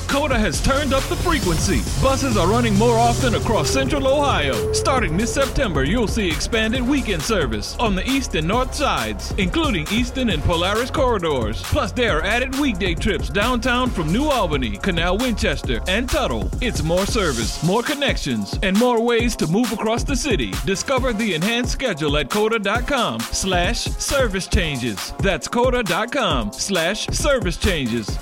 Coda has turned up the frequency. Buses are running more often across Central Ohio. Starting this September, you'll see expanded weekend service on the east and north sides, including Easton and Polaris corridors. Plus, there are added weekday trips downtown from New Albany, Canal Winchester, and Tuttle. It's more service, more connections, and more ways to move across the city. Discover the enhanced schedule at coda.com/service changes. That's coda.com/service changes.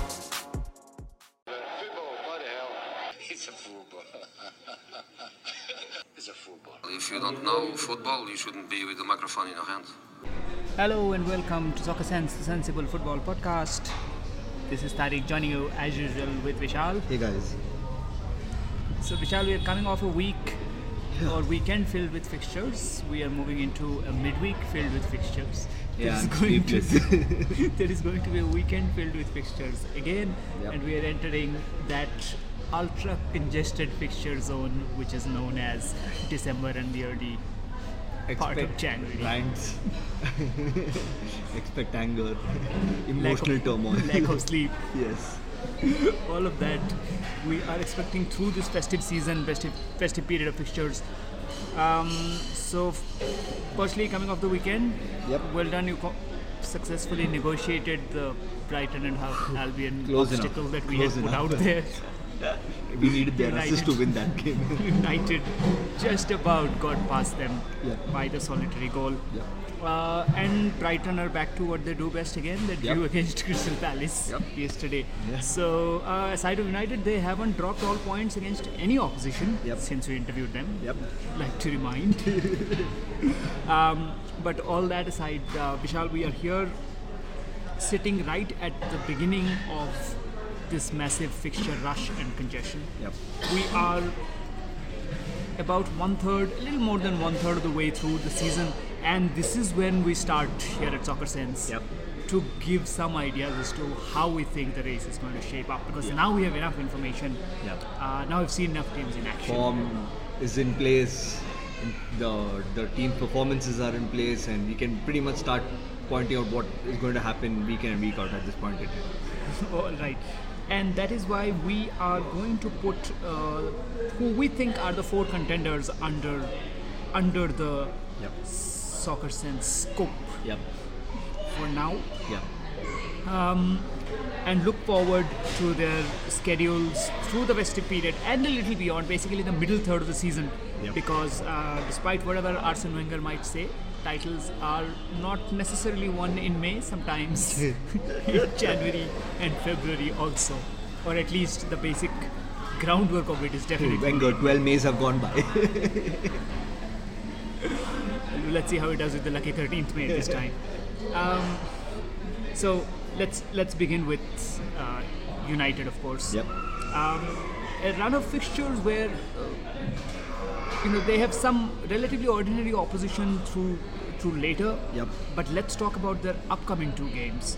If you don't know football, you shouldn't be with the microphone in your hand. Hello and welcome to Soccer Sense, the Sensible Football Podcast. This is Tariq joining you as usual with Vishal. Hey guys. So Vishal, we are coming off a week or weekend filled with fixtures. We are moving into a midweek filled with fixtures. There is going to be a weekend filled with fixtures again, and we are entering that ultra congested fixture zone which is known as December and the early part of January. Rants. Expect anger, emotional turmoil, lack of sleep. Yes. All of that we are expecting through this festive season, festive period of fixtures. Firstly, coming off the weekend, well done, you successfully negotiated the Brighton and Albion obstacle that we had put out there. We needed their assist to win that game. United just about got past them by the solitary goal. And Brighton are back to what they do best again. They drew against Crystal Palace yesterday. So aside of United, they haven't dropped all points against any opposition since we interviewed them. Like to remind. But all that aside, Vishal, we are here sitting right at the beginning of this massive fixture rush and congestion. We are about a little more than one third of the way through the season, and this is when we start here at Soccer Sense to give some ideas as to how we think the race is going to shape up, because now we have enough information. Now we've seen enough teams in action. Form is in place, the team performances are in place, and we can pretty much start pointing out what is going to happen week in and week out at this point in time. All right. And that is why we are going to put who we think are the four contenders under the Soccer Sense scope for now. And look forward to their schedules through the festive period and a little beyond, basically the middle third of the season. Because despite whatever Arsene Wenger might say, titles are not necessarily won in May, sometimes in January and February also, or at least the basic groundwork of it is definitely Wenger, 12 Mays have gone by. Let's see how it does with the lucky 13th May this time. So let's begin with United, of course. A run of fixtures where they have some relatively ordinary opposition through later. But let's talk about their upcoming two games,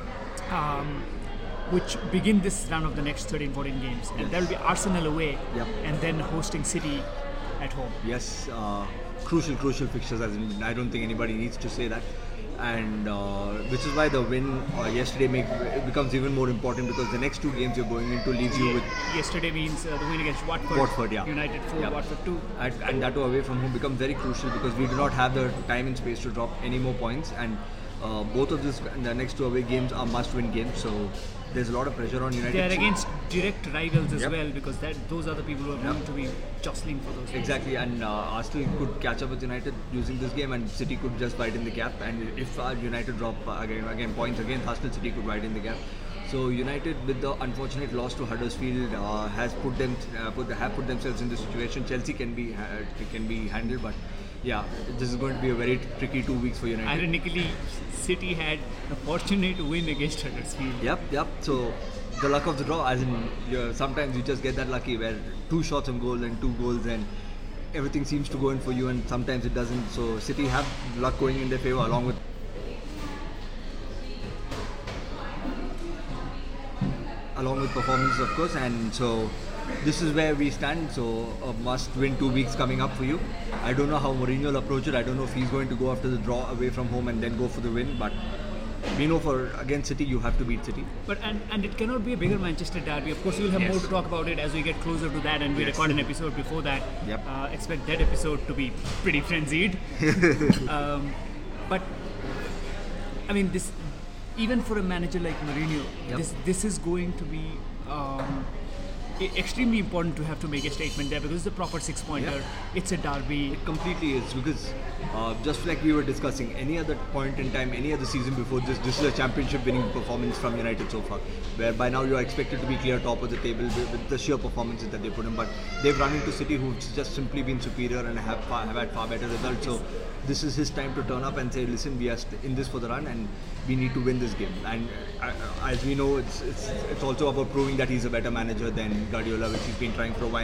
which begin this run of the next 13-14 games. And that will be Arsenal away and then hosting City at home. Crucial fixtures, as in, I don't think anybody needs to say that. And which is why the win yesterday becomes even more important, because the next two games you're going into leaves you with... Yesterday means the win against Watford. United 4, Watford 2. And that away from home becomes very crucial, because we do not have the time and space to drop any more points, and both of the next two away games are must-win games, so there's a lot of pressure on United. They are against direct rivals as well, because those are the people who are going to be jostling for those games. Exactly, and Arsenal could catch up with United using this game, and City could just widen the gap, and if United drop again points against Arsenal, City could widen the gap. So United, with the unfortunate loss to Huddersfield, have put themselves in this situation. Chelsea can be handled, but this is going to be a very tricky 2 weeks for United. Ironically, City had a fortunate win against Huddersfield. So the luck of the draw, as in sometimes you just get that lucky where 2 shots on goal and 2 goals and everything seems to go in for you, and sometimes it doesn't. So City have luck going in their favour along with performance, of course, and so this is where we stand. So a must-win 2 weeks coming up for you. I don't know how Mourinho will approach it. I don't know if he's going to go after the draw away from home and then go for the win, but we know for against City you have to beat City. But and it cannot be a bigger Manchester derby. Of course, we'll have Yes. more to talk about it as we get closer to that, and we Yes. record an episode before that. Yep. Expect that episode to be pretty frenzied. But I mean, this even for a manager like Mourinho, Yep. this is going to be extremely important to have to make a statement there, because it's a proper 6-pointer. Yep. It's a derby. It completely is, because just like we were discussing, any other point in time, any other season before this is a championship winning performance from United so far, where by now you are expected to be clear top of the table with the sheer performances that they put in. But they've run into City, who've just simply been superior and have had far better results. So this is his time to turn up and say, listen, we are in this for the run and we need to win this game. And as we know, it's also about proving that he's a better manager than Guardiola, which he's been trying for a while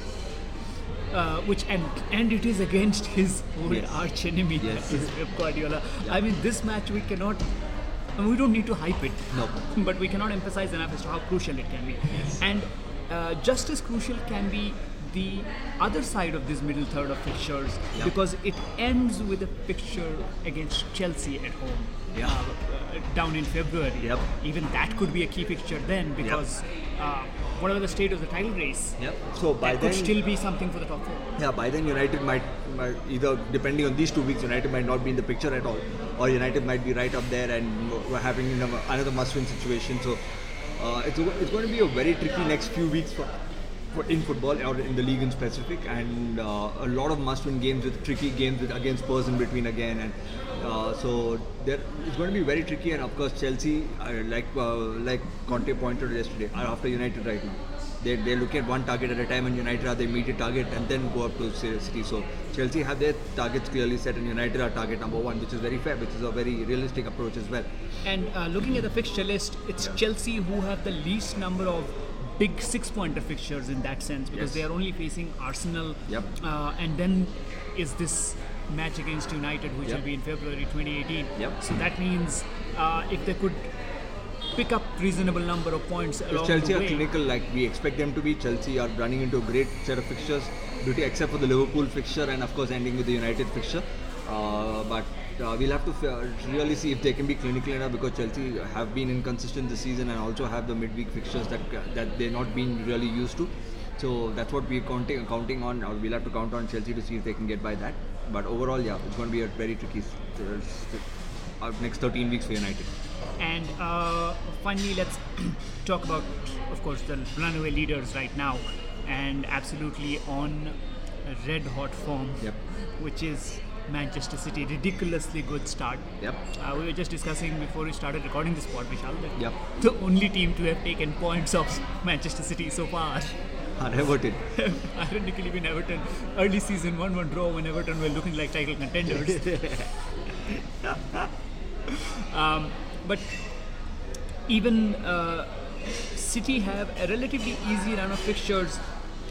now. Which and it is against his old Yes. arch enemy, Yes. that is Pep Guardiola. I mean, this match we cannot. I mean, we don't need to hype it, No. but we cannot emphasize enough as to how crucial it can be. And just as crucial can be the other side of this middle third of fixtures, Yep. because it ends with a fixture against Chelsea at home. Yeah. Down in February. Yep. Even that could be a key fixture then, because whatever the state of the title race, So by that could then, still be something for the top four. yeah, by then United might either, depending on these 2 weeks, United might not be in the picture at all, or United might be right up there and we're having another must-win situation. So it's going to be a very tricky next few weeks for in football, or in the league in specific, and a lot of must-win games with tricky games against Spurs in between again, and so it's going to be very tricky. And of course Chelsea, like Conte pointed yesterday, are after United right now. They look at one target at a time, and United are the immediate target, and then go up to City. So Chelsea have their targets clearly set, and United are target number 1, which is very fair, which is a very realistic approach as well. And looking at the fixture list, it's Chelsea who have the least number of big 6-pointer fixtures in that sense, because Yes. they are only facing Arsenal, Yep. and then is this match against United, which Yep. will be in February 2018. Yep. So that means if they could pick up reasonable number of points along If Chelsea the are way. clinical like we expect them to be, Chelsea are running into a great set of fixtures, except for the Liverpool fixture and of course ending with the United fixture. But we'll have to really see if they can be clinical enough, because Chelsea have been inconsistent this season and also have the midweek fixtures that they're not been really used to. So that's what we're counting on, or we'll have to count on Chelsea to see if they can get by that. But overall, yeah, it's going to be a very tricky next 13 weeks for United. And finally, let's talk about, of course, the runaway leaders right now, and absolutely on red hot form, Yep. which is Manchester City. Ridiculously good start. Yep. We were just discussing before we started recording this pod, Vishal, that Yep. the only team to have taken points of Manchester City so far, Everton. ironically, been Everton. Early season 1-1 draw when Everton were looking like title contenders. But even City have a relatively easy run of fixtures,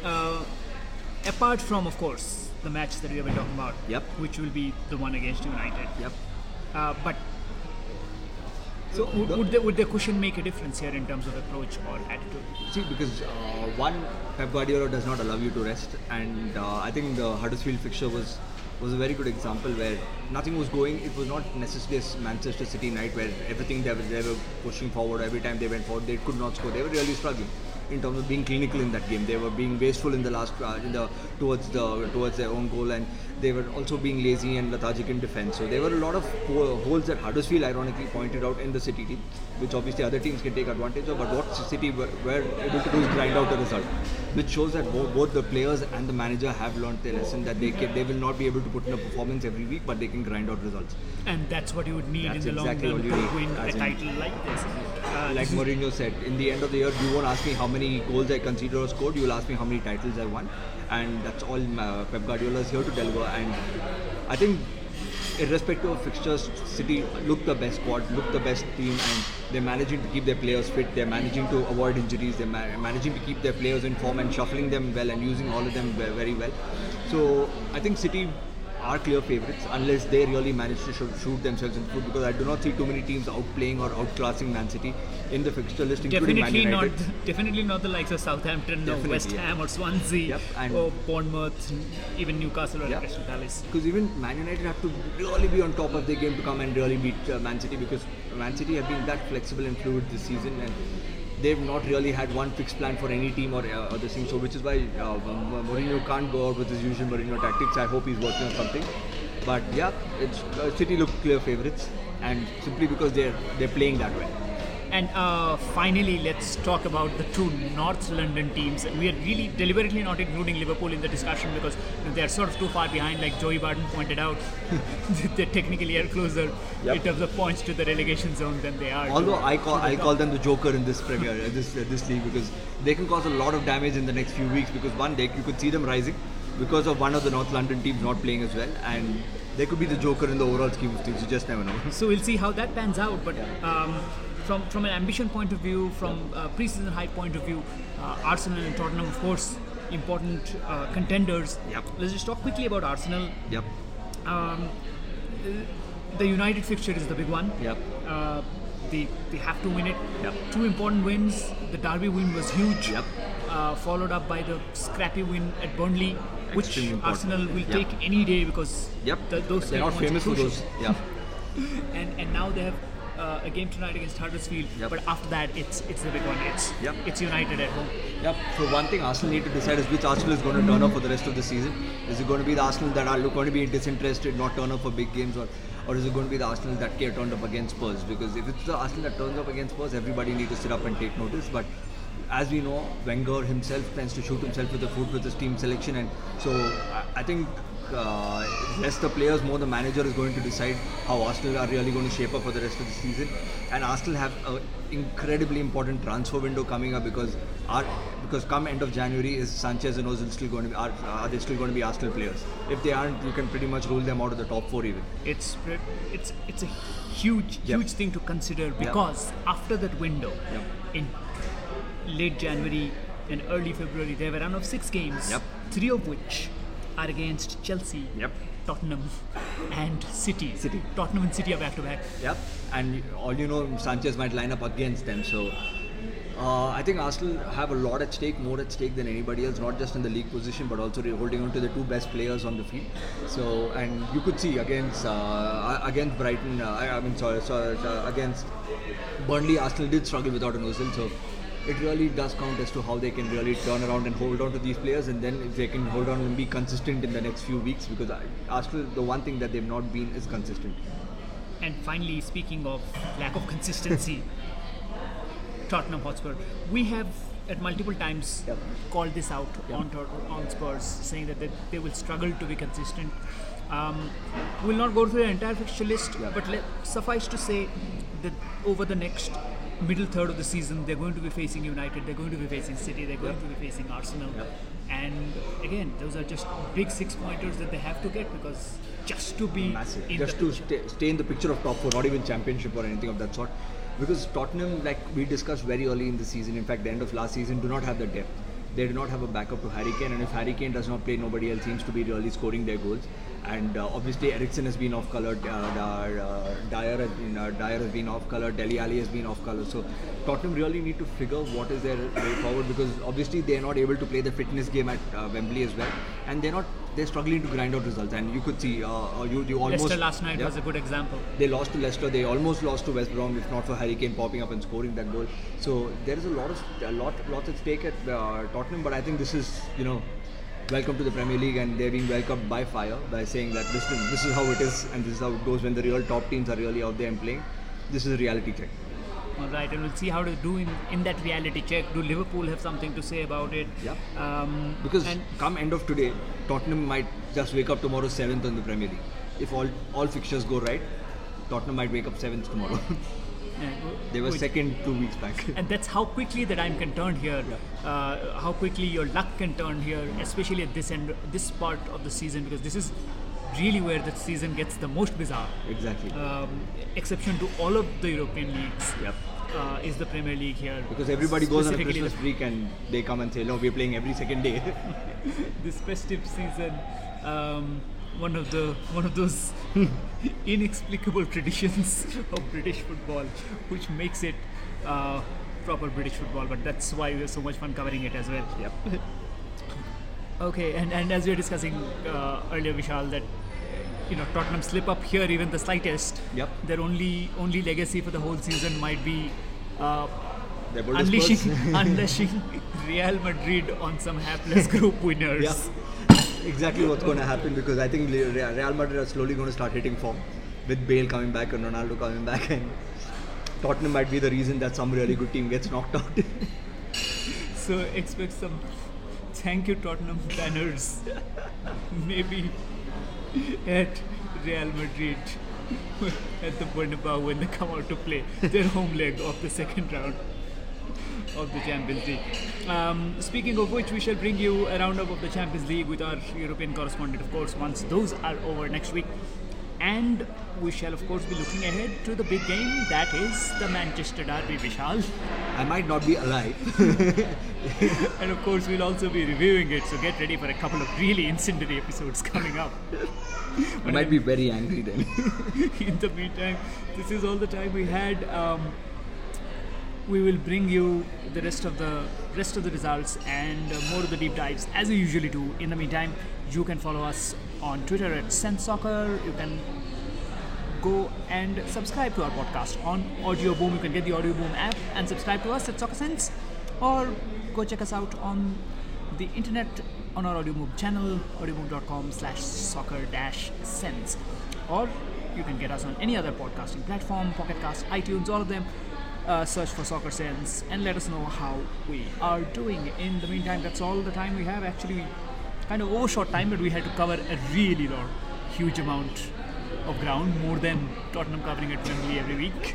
apart from, of course, the match that we have been talking about, Yep. which will be the one against United. Yep. But So would the cushion make a difference here in terms of approach or attitude? See, because one, Pep Guardiola does not allow you to rest, and I think the Huddersfield fixture was a very good example where nothing was going. It was not necessarily a Manchester City night where everything they were pushing forward. Every time they went forward, they could not score. They were really struggling in terms of being clinical in that game. They were being wasteful in the last towards their own goal, and they were also being lazy and lethargic in defense. So there were a lot of holes that Huddersfield ironically pointed out in the City team, which obviously other teams can take advantage of. But what City were able to do is grind out the result, which shows that both the players and the manager have learned their lesson, that they will not be able to put in a performance every week, but they can grind out results. And that's what you would need That's in the long exactly run what you to need, win a as in- title like this. Like This is- Mourinho said, in the end of the year, you won't ask me how many goals I conceded or scored, you will ask me how many titles I won. And that's all Pep Guardiola is here to deliver. And I think, irrespective of fixtures, City look the best squad, look the best team, and they're managing to keep their players fit, they're managing to avoid injuries, they're managing to keep their players in form and shuffling them well and using all of them very well. So I think City are clear favourites unless they really manage to shoot themselves in the foot, because I do not see too many teams outplaying or outclassing Man City in the fixture list, including Man United. Definitely not the likes of Southampton, or Definitely, West yeah. Ham, or Swansea, Yep, and- or Bournemouth, even Newcastle or Yeah. Crystal Palace. Because even Man United have to really be on top of their game to come and really beat Man City, because Man City have been that flexible and fluid this season, and they've not really had one fixed plan for any team or other thing. So which is why Mourinho can't go out with his usual Mourinho tactics. I hope he's working on something. But yeah, it's City look clear favourites, and simply because they're playing that way. And finally, let's talk about the two North London teams. We are really deliberately not including Liverpool in the discussion because they're sort of too far behind, like Joey Barton pointed out. They technically are closer in terms of points to the relegation zone than they are. Although I call them the Joker in this Premier this league, because they can cause a lot of damage in the next few weeks, because one day you could see them rising because of one of the North London teams not playing as well, and they could be the Joker in the overall scheme of things. You just never know. So we'll see how that pans out. But from an ambition point of view, from a pre-season hype point of view, Arsenal and Tottenham, of course, important contenders. Let's just talk quickly about Arsenal. The United fixture is the big one. They have to win it. Two important wins. The Derby win was huge. Followed up by the scrappy win at Burnley, which Arsenal will take any day, because those they're not famous for those. And now they have a game tonight against Huddersfield. But after that, it's the big one. It's United at home. So one thing Arsenal need to decide is which Arsenal is going to turn up for the rest of the season. Is it going to be the Arsenal that are going to be disinterested, not turn up for big games, or is it going to be the Arsenal that get turned up against Spurs? Because if it's the Arsenal that turns up against Spurs, everybody needs to sit up and take notice. But as we know, Wenger himself tends to shoot himself with the foot with his team selection, and so I think less the players, more the manager is going to decide how Arsenal are really going to shape up for the rest of the season. And Arsenal have an incredibly important transfer window coming up, because come end of January, is Sanchez and Ozil still going to be are they still going to be Arsenal players? If they aren't, you can pretty much rule them out of the top 4 even. It's a huge thing to consider, because after that window in late January and early February, they have a run of 6 games, 3 of which are against Chelsea, Tottenham and City. Tottenham and City are back to back. And all you know, Sanchez might line up against them. So I think Arsenal have a lot at stake, more at stake than anybody else, not just in the league position, but also holding on to the 2 best players on the field. So, and you could see against Brighton, against Burnley, Arsenal did struggle without an Ozil. So it really does count as to how they can really turn around and hold on to these players, and then if they can hold on and be consistent in the next few weeks, because Arsenal, the one thing that they've not been is consistent. And finally, speaking of lack of consistency, Tottenham Hotspur, we have at multiple times called this out on Spurs, saying that they will struggle to be consistent. We'll not go through the entire fixture list, but suffice to say that over the next middle third of the season, they're going to be facing United, they're going to be facing City, they're going to be facing Arsenal. And again, those are just big 6-pointers that they have to get, because just to be massive, just to stay in the picture of top 4, not even championship or anything of that sort. Because Tottenham, like we discussed very early in the season, in fact the end of last season, do not have the depth. They do not have a backup to Harry Kane, and if Harry Kane does not play, nobody else seems to be really scoring their goals. And obviously Eriksen has been off colour, Dyer has been off colour, Dele Alli has been off colour. So Tottenham really need to figure what is their way forward, because obviously they are not able to play the fitness game at Wembley as well, and they're struggling to grind out results. And you could see you almost Leicester last night was a good example. They lost to Leicester, they almost lost to West Brom if not for Harry Kane popping up and scoring that goal. So there is a lot at stake at Tottenham, but I think this is, welcome to the Premier League, and they're being welcomed by fire, by saying that this is how it is, and this is how it goes when the real top teams are really out there and playing. This is a reality check. Alright, and we'll see how to do in that reality check. Do Liverpool have something to say about it? Because come end of today, Tottenham might just wake up tomorrow 7th in the Premier League. If all fixtures go right, Tottenham might wake up 7th tomorrow. They were second 2 weeks back. And that's how quickly that I'm can turn here. How quickly your luck can turn here, especially at this part of the season, because this is really where the season gets the most bizarre. Exactly. Exception to all of the European leagues. Is the Premier League here. Because everybody goes on a Christmas break and they come and say, no, we're playing every second day. This festive season, one of those inexplicable traditions of British football, which makes it proper British football. But that's why we have so much fun covering it as well. Okay, and as we were discussing earlier, Vishal, that Tottenham slip up here even the slightest, their only legacy for the whole season might be unleashing Real Madrid on some hapless group winners. Yeah, exactly what's going to happen, because I think Real Madrid are slowly going to start hitting form with Bale coming back and Ronaldo coming back, and Tottenham might be the reason that some really good team gets knocked out. So expect some thank you Tottenham banners maybe at Real Madrid at the Bernabeu when they come out to play their home leg of the second round of the Champions League. Speaking of which, we shall bring you a roundup of the Champions League with our European correspondent, of course, once those are over next week. And we shall, of course, be looking ahead to the big game, that is the Manchester Derby, Vishal. I might not be alive. And of course, we'll also be reviewing it, so get ready for a couple of really incendiary episodes coming up. I might be very angry then. In the meantime, this is all the time we had. We will bring you the rest of the results and more of the deep dives as we usually do. In the meantime, you can follow us on Twitter at SenseSoccer. You can go and subscribe to our podcast on Audio Boom. You can get the Audio Boom app and subscribe to us at Soccer Sense, or go check us out on the internet on our Audio Boom channel, audioboom.com/soccer-sense, or you can get us on any other podcasting platform, Pocket Cast, iTunes, all of them. Search for Soccer Sense and let us know how we are doing. In the meantime, that's all the time we have. Actually, kind of overshot time, but we had to cover a really huge amount of ground, more than Tottenham covering at Wembley every week.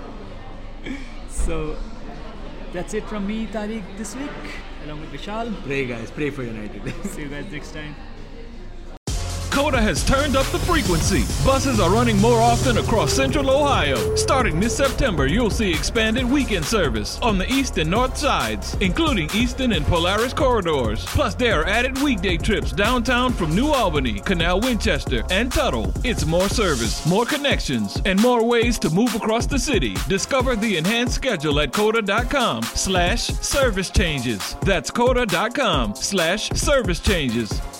So that's it from me, Tariq, this week, along with Vishal. Pray guys, pray for United. See you guys next time. Coda has turned up the frequency. Buses are running more often across Central Ohio. Starting this September, you'll see expanded weekend service on the east and north sides, including Eastern and Polaris corridors. Plus, there are added weekday trips downtown from New Albany, Canal Winchester, and Tuttle. It's more service, more connections, and more ways to move across the city. Discover the enhanced schedule at Coda.com/service changes. That's Coda.com/service changes.